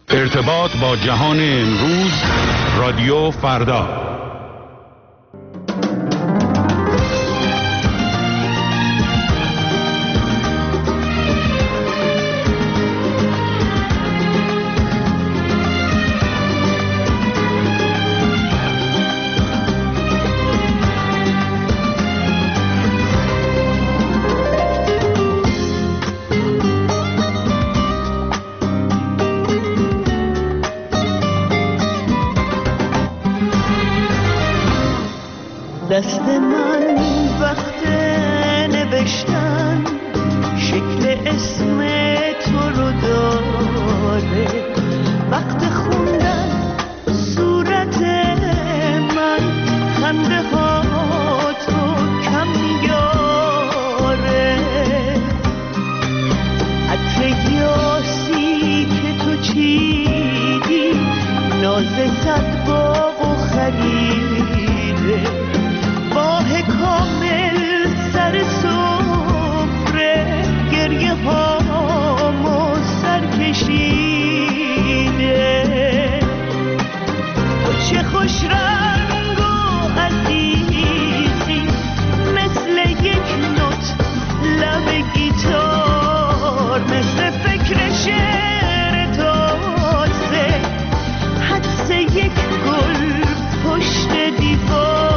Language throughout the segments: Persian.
ارتباط با جهان امروز، رادیو فردا. دست من وقت نوشتن شکل اسم تو رو داره، وقت خوندن صورت من خنده ها تو کم میاره، عطر یاسی که تو چیدی ناز صد باغ و خریده، ماه کامل سر سفره گریه هامو سر کشیده، تو چه خوش رنگ و عزیزی مثل یک نوت لب گیتار، مثل فکر شعر تازه حدس یک گل پشت دیوار.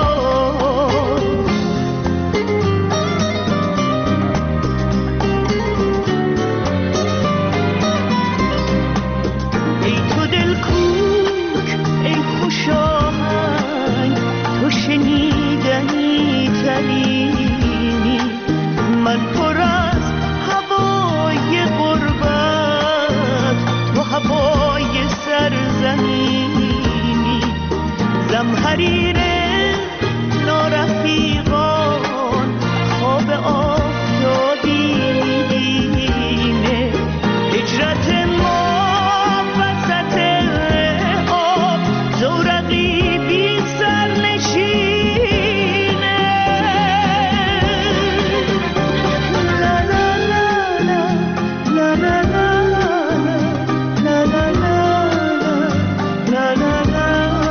شنیدنی ترینی من پر از هوای غربت، تو هوای سرزمینی، زمحریر نارفیقان خواب آفتابی میبینه، هجرت ما وسط آب زورقی بی سرنشینه، لا لا لا لا لا لا لا لا لا لا لا.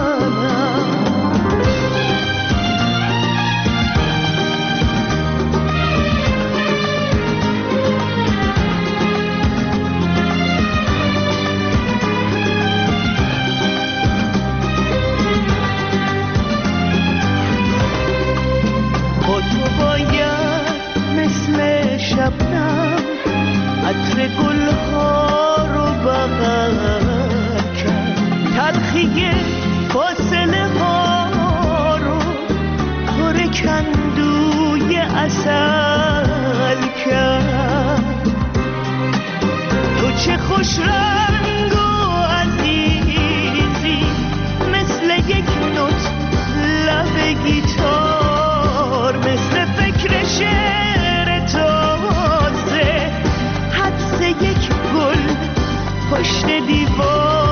شبنم عطر گلها رو بغل کرد، تلخی فاصله ها رو پر کندوی عسل کرد، تو چه خوش رنگ و عزیزی مثل یک نوت لب گیتار، مثل فکر شعر تازه حدس یک گل پشت دیوار.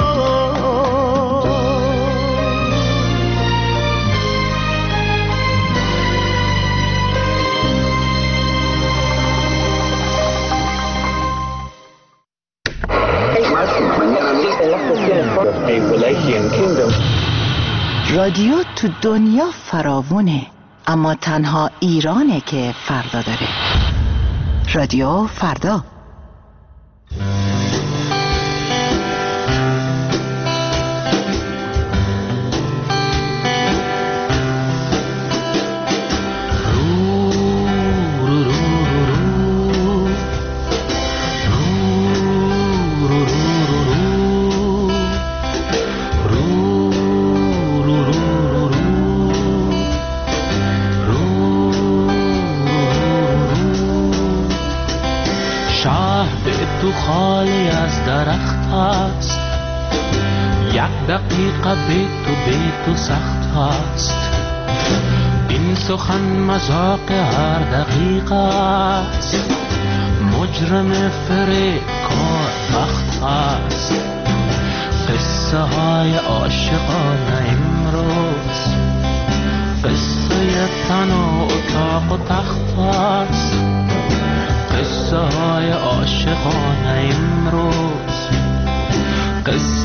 رادیو تو دنیا فراوونه، اما تنها ایرانه که فردا داره. رادیو فردا. خالی از درخت است، یک دقیقه بی تو سخت است، این سخن مذاق هر دقیقه است، مجرم فریب کار بخت است، قصه های عاشقانه امروز قصه تن و اتاق و تخت است، قصه های عاشقانه امروز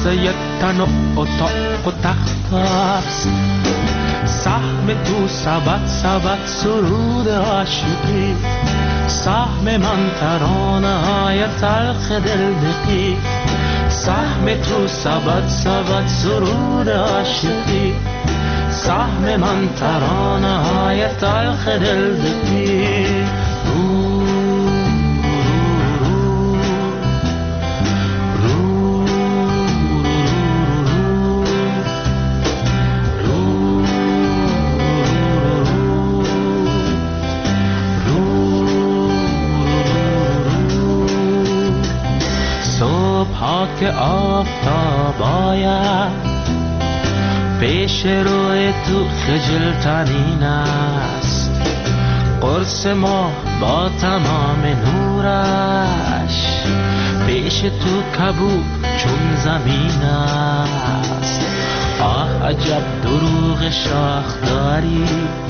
قصه تن و اتاق و تخت است، سهم تو سبد سرود عاشقی، سهم من ترانه های تلخ دلدقی، سهم تو سبد سرود عاشقی، سهم من ترانه های تلخ دلدقی. که آفتاب آید پیش روی تو خجلترین است، قرص ما با تمام نورش پیش تو کبود چون زمین است. آه عجب دروغ شاخ داری،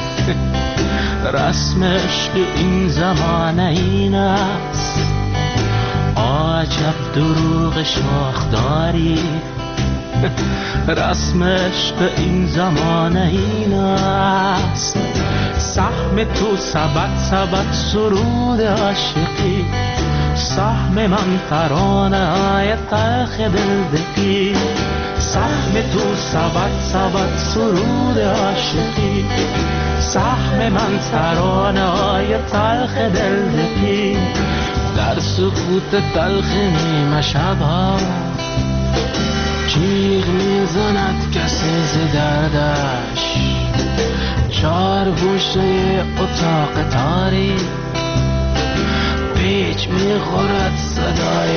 رسم عشق این زمانه این است. عجب دروغ شاخ داری، رسم عشق این زمانه این است. سهم تو سبد سرود عاشقی، سهم من ترانه های تلخ دلدقی، سهم تو سبد سرود عاشقی، سهم من ترانه های تلخ دلدقی. در سکوت تلخ نیمه شبها جیغ میزند کسی ز دردش، چار گوشه اتاق تاریک پیچ میخورد صدای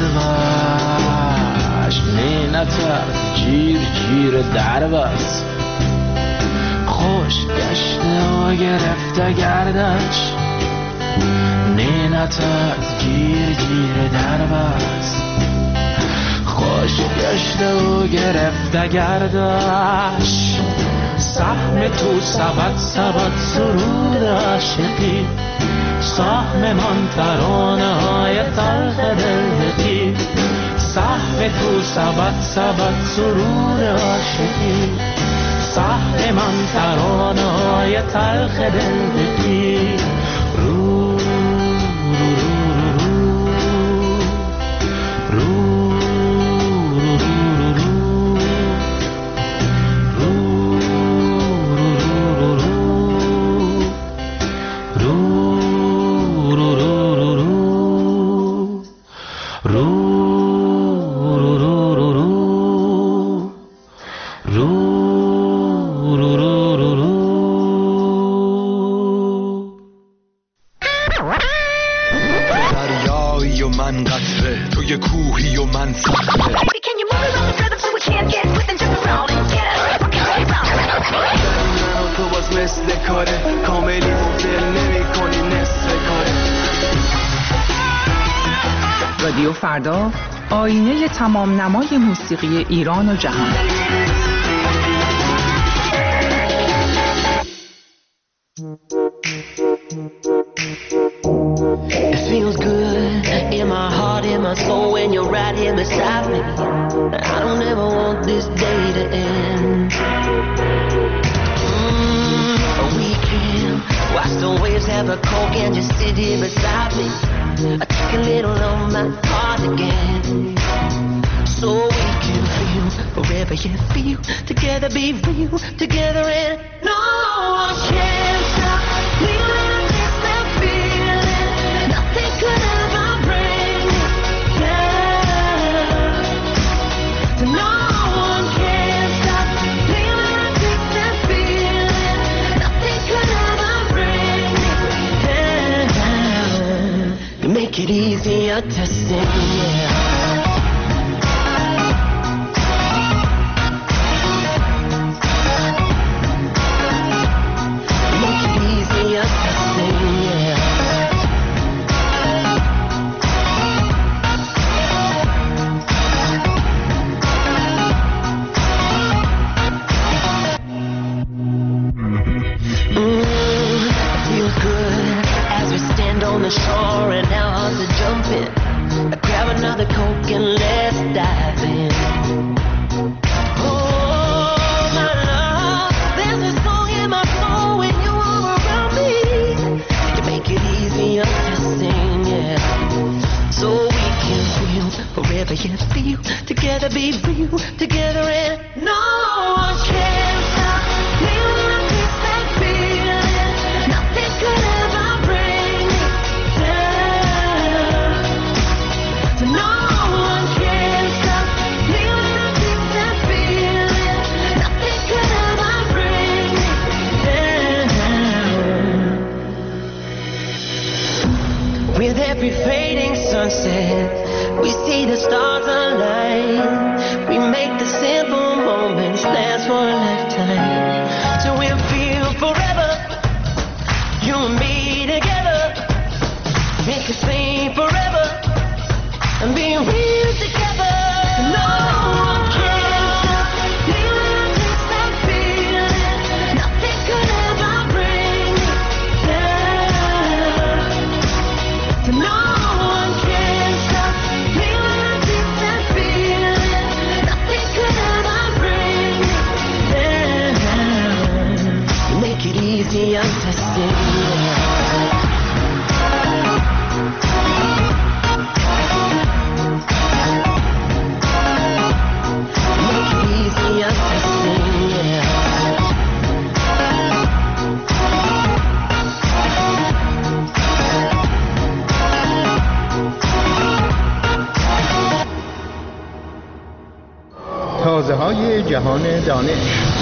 قلبش. نه نترس جیر درب است، خوش گشته و گرفته گردش. نه نترس گیر درب است، خوش گشته و گرفته گردش. سهم تو سبد سرود عاشقی، سهم من ترانه های تلخ دلدقی، سهم تو سبد سرود عاشقی، سهم من ترانه های تلخ دلدقی. رادیو فردا، آینه تمام نمای موسیقی ایران و جهان. It feels good in my heart, in my soul when you're right here beside me. I don't ever want this day to end. We can watch the waves, have a coke and just sit here beside me. I take a little of my heart again, so we can feel forever yet feel together, be real together, and no one can stop me when I miss that feeling. Nothing could ever bring me down. So no one can stop me when I miss that feeling. Nothing could ever bring me down. You make it easier to sing, yeah. wherever you feel. Together be real, together and no one can stop me when I taste that feeling. Nothing could ever bring me down. So no one can stop me when I taste that feeling. Nothing could ever bring me down. With every fading sunset, we see the stars align. We make the simple moments last for a lifetime. So we'll feel forever, you and me together. Make us sing forever and be real together. No one can stop me when I taste that feeling. Nothing could ever bring me down. So no one can stop me when I taste that feeling. Nothing could ever bring me down. You make it easier to see. Make it easier to see. تازه‌های جهان دانش.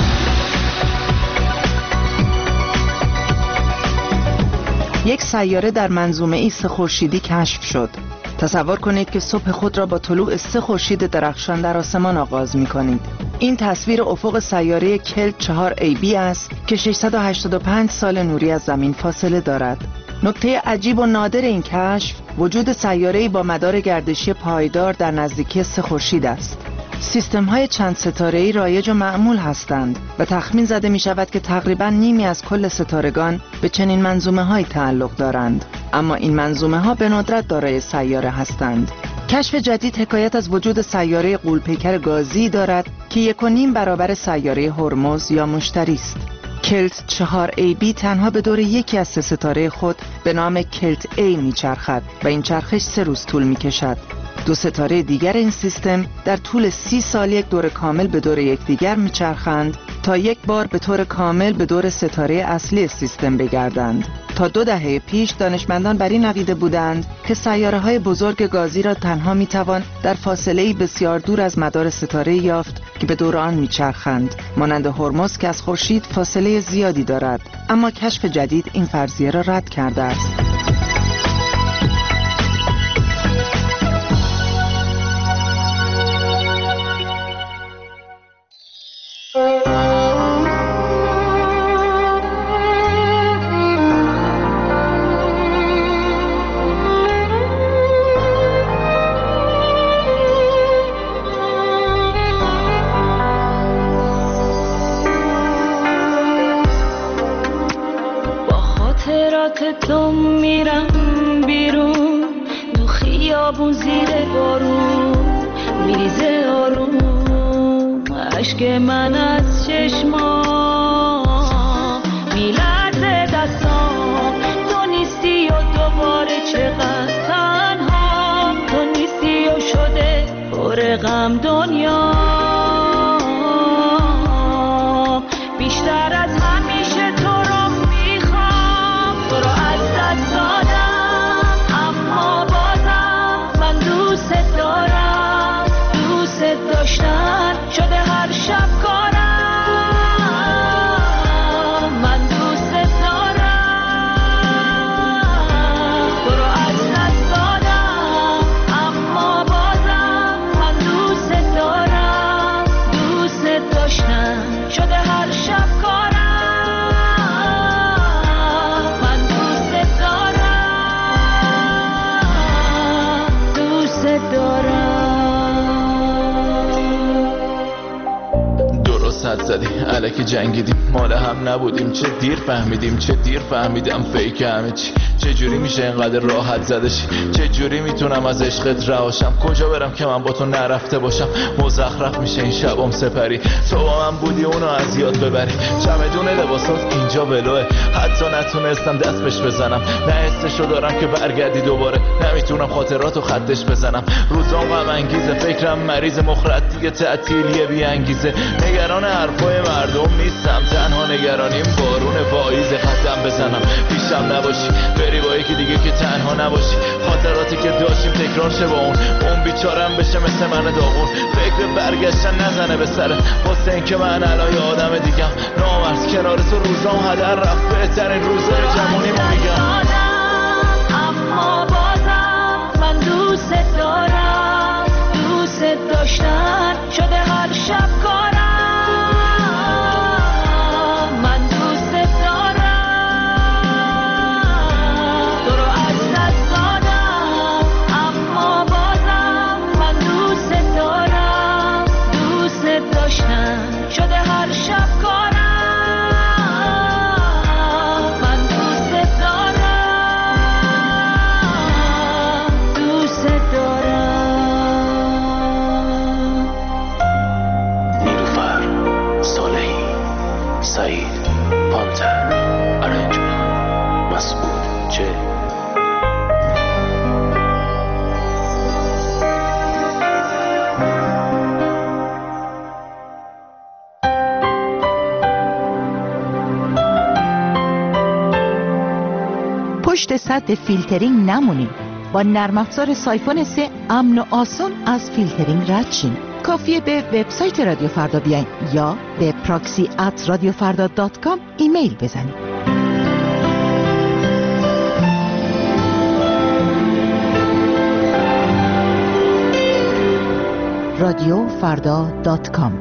یک سیاره در منظومه‌ای 3 خورشیدی کشف شد. تصور کنید که صبح خود را با طلوع 3 خورشید درخشان در آسمان آغاز می‌کنید. این تصویر افق سیاره کلت 4AB است که 685 سال نوری از زمین فاصله دارد. نکته عجیب و نادر این کشف وجود سیاره‌ای با مدار گردشی پایدار در نزدیکی 3 خورشید است. سیستم‌های چند ستاره‌ای رایج و معمول هستند و تخمین زده می‌شود که تقریباً نیمی از کل ستارگان به چنین منظومه‌هایی تعلق دارند، اما این منظومه‌ها به ندرت دارای سیاره هستند. کشف جدید حکایت از وجود سیاره غول‌پیکر گازی دارد که 1.5 برابر سیاره هرمز یا مشتری است. کلت 4AB تنها به دور یکی از 3 ستاره خود به نام کلت A می‌چرخد و این چرخش 3 روز طول می‌کشد. 2 ستاره دیگر این سیستم در طول 30 سال یک دور کامل به دور یکدیگر میچرخند تا یک بار به طور کامل به دور ستاره اصلی سیستم بگردند. تا 2 دهه پیش دانشمندان بر این عقیده بودند که سیاره‌های بزرگ گازی را تنها میتوان در فاصله‌ای بسیار دور از مدار ستاره یافت که به دور آن میچرخند، مانند هرمز که از خورشید فاصله زیادی دارد، اما کشف جدید این فرضیه را رد کرده است. تو میرم بیرون تو خیابون زیر بارون میریزه آروم اشک من از چشمام میلرزه دستام تو نیستی و دوباره چقدر تنها تو نیستی و شده پر غم دنیا بیشتر از همیشه تو رو میخوام تو رو از دست دادم اما بازم من دوست دارم دوست داشتن شده هر شب کارم من دوست دارم تو رو از دست دادم اما بازم من دوست دارم حد زدی الکی جنگیدیم مال هم نبودیم چه دیر فهمیدیم چه دیر فهمیدم فیک همه چی چه جوری میشه اینقدر راحت زده شی چه جوری میتونم از عشقت رهاشم کجا برم که من با تو نرفته باشم مزخرف میشه این شبام سپری تو با من بودی اونو از یاد ببری چمدون لباسات اینجا ولوه حتی نتونستم دست بهش بزنم نه حسشو دارم که برگردی دوباره نمیتونم خاطراتو خطش بزنم روزام غم انگیزه فکرم مریض مخرد دیگه تعطیلیه بی انگیزه نگران حرفای مردم نیستم تنها نگرانیم بارون پاییز قدم بزنم پیشم نباشی بری با یکی دیگه که تنها نباشی خاطراتی که داشتیم تکرار شه با اون بیچارم بشه مثل من داغون فکر برگشتن نزنه به سره واسه این که من الان یه آدم دیگم نامرز کنار تو روزام هدر رفت بهترین روزای جوانی ما میگم اما بازم من دوست دارم دوست داشتن شده هر شب کارم من دوست دارم تو رو از دست دادم اما بازم من دوست دارم دوست داشتن شده هر شب کارم من دوست دارم دوست دارم نیلوفر صالحی سعید پانتر ارنجمان مسعود چه پشت سد فیلترینگ نمونید. با نرم افزار سایفون 3 امن و آسان از فیلترینگ رد شین. کافیه به وبسایت رادیو فردا بیاین یا به proxy@radiofarda.com ایمیل بزنید. radiofarda.com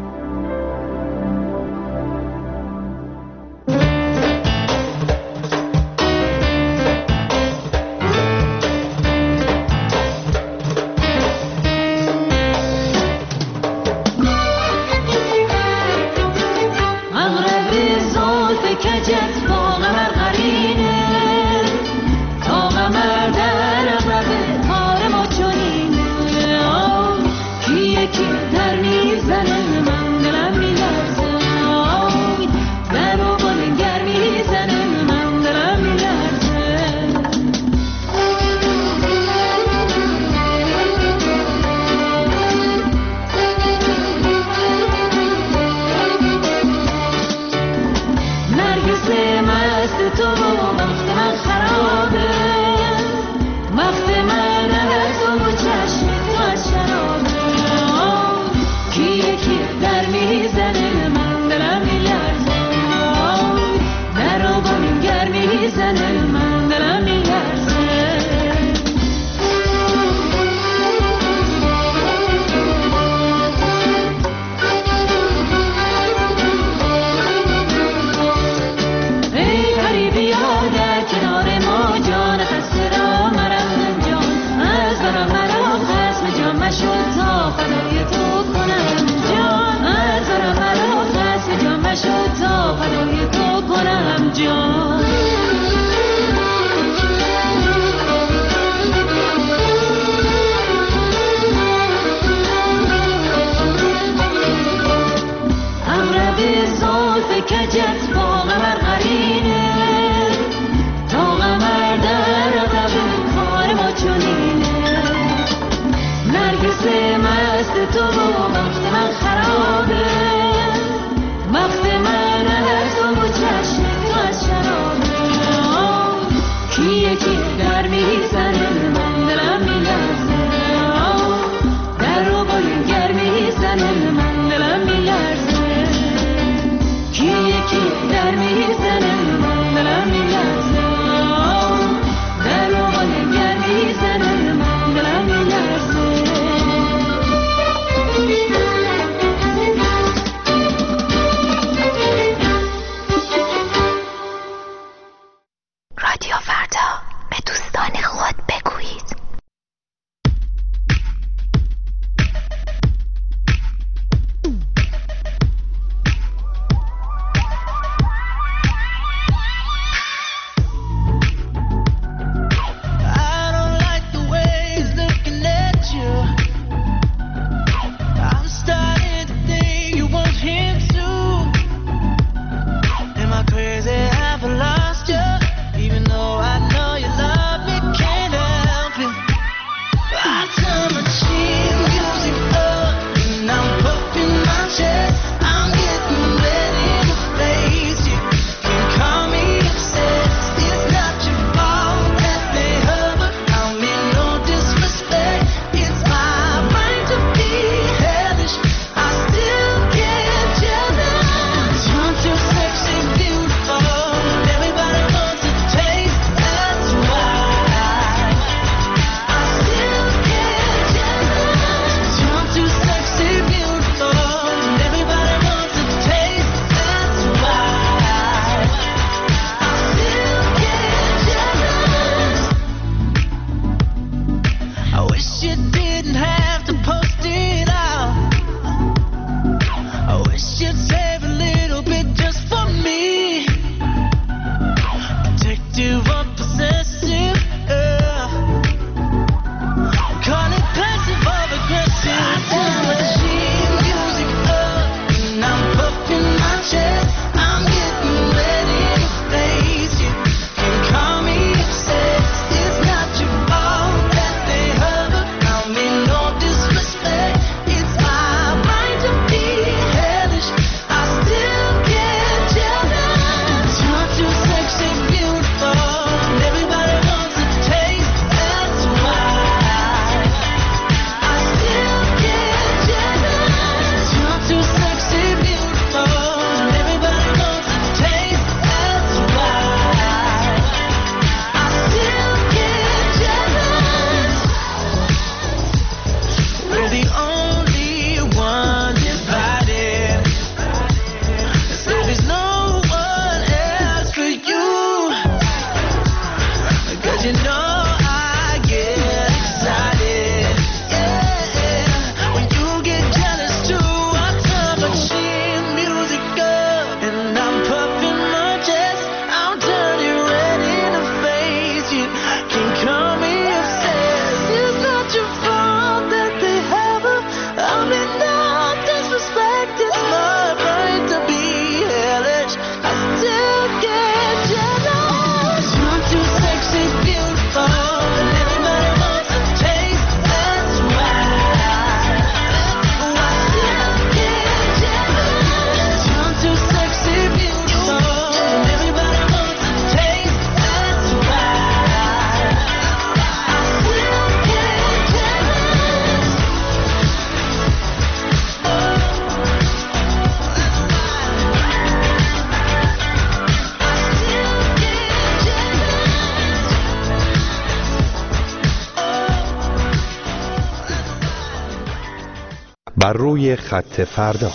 بر روی خط فردا.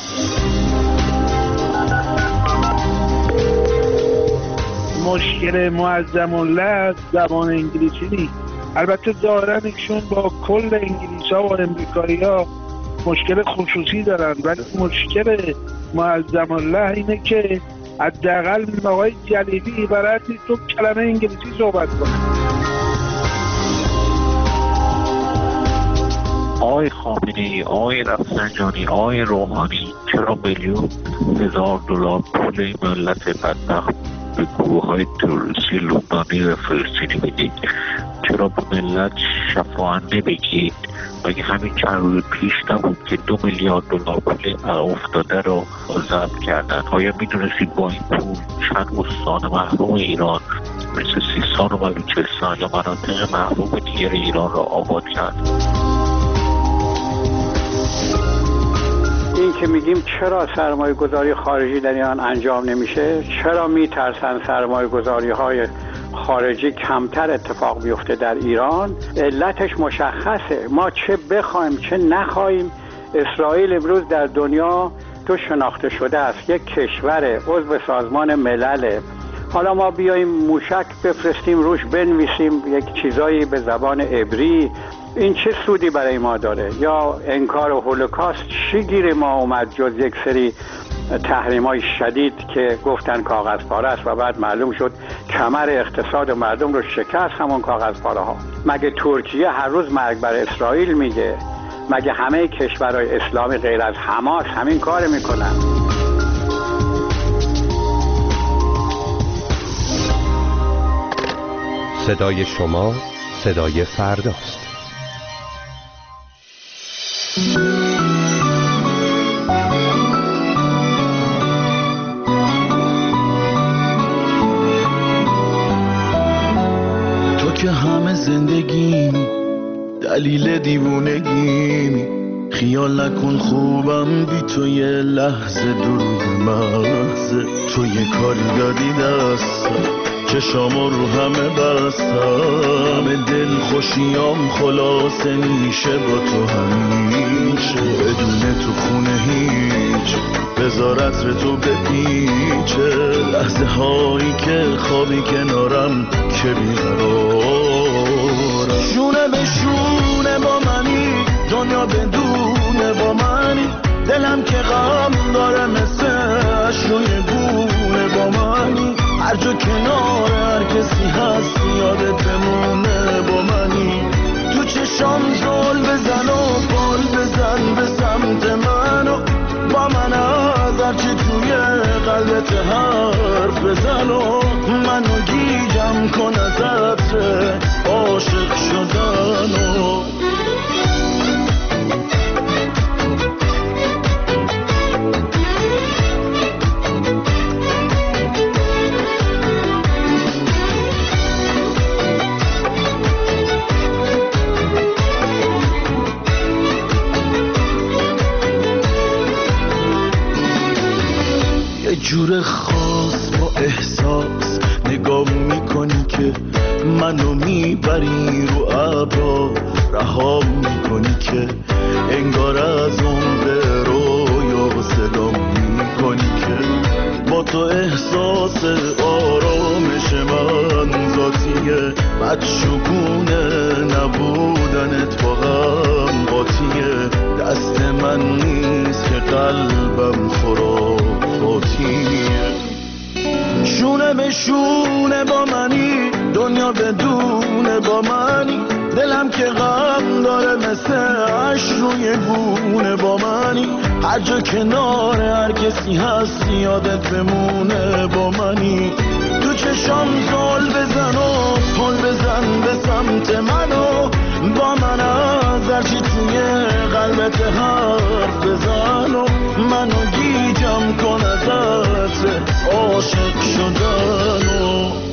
مشکل معظم الله زبان انگلیسی نیست. البته ظاهراً ایشون با کل انگلیس‌ها و امریکایی‌ها مشکل خصوصی دارن، ولی مشکل معظم الله اینه که حداقل آقای جلیلی بلد نیست تو کلمه انگلیسی صحبت کنه. آقای خامنه‌ای، آقای رفسنجانی، آقای روحانی چرا $1,000,000 پول ملت بدبخت به گروه‌های تروریستی لبنانی و فلسطینی بدید؟ چرا به ملت شفاعت نمیگید؟ مگه همین چند روز پیش نبود که $2,000,000 پول افتاده رو ضبط کردن؟ آیا میدونستید با این پول چند استان محروم ایران مثل سیستان و بلوچستان یا مناطق محروم دیگر ایران را آباد کرد؟ این که میگیم چرا سرمایه گذاری خارجی در ایران انجام نمیشه، چرا میترسن سرمایه گذاری های خارجی کمتر اتفاق بیفته در ایران، علتش مشخصه. ما چه بخوایم چه نخوایم اسرائیل امروز در دنیا تو شناخته شده است، یک کشور عضو سازمان ملل. حالا ما بیاییم موشک بفرستیم روش بنویسیم یک چیزایی به زبان عبری، این چه سودی برای ما داره؟ یا انکار هولوکاست چی گیر ما اومد جز یک سری تحریم‌های شدید که گفتن کاغذ پاره است و بعد معلوم شد کمر اقتصاد مردم رو شکست همون کاغذ پاره ها. مگه ترکیه هر روز مرگ بر اسرائیل میگه؟ مگه همه کشورهای اسلامی غیر از حماس همین کار میکنن؟ صدای شما صدای فرداست. تو که همه زندگیمی، دلیل دیوونگیمی، خیال نکن خوبم بی تو یه لحظه دروغ محضه. تو یه کاری دادی دستم چشامو رو همه بستم، دل خوشیام خلاصه میشه با تو همیشه. بدون تو خونه هیچ بذار عطر تو بپیچه، لحظه هایی که خوابی کنارم که بیقرارم. شونه به شونه با منی، دنیا بدونه با منی، دلم که غم داره مثل اشروی گونه با منی. هر جا کنار هر کسی هست یادت بمونه با منی. تو چشام زل بزن و بال بزن به سمت منو، با من از هرچی توی قلبت حرف بزن و منو گیجم کن از عطر عاشق شدنو. جور خاص با احساس نگاه میکنی که منو میبری رو ابرا، رها میکنی که انگار از عمق رویا صدا میکنی که با تو احساس آرامش من ذاتیه، بدشگونه نبودنت با هم قاطیه. دست من نیست که قلبم خرافاتیه. شونه به شونه با منی، دنیا بدونه با منی، دلم که غم داره مثل عشق روی گونه با منی. هر جا کنار هر کسی هست یادت بمونه با منی. تو چشام زل بزن و پل بزن به سمت منو، با من از هرچی توی قلبت حرف بزن و منو گیجم کن از عطر عاشق شدنو.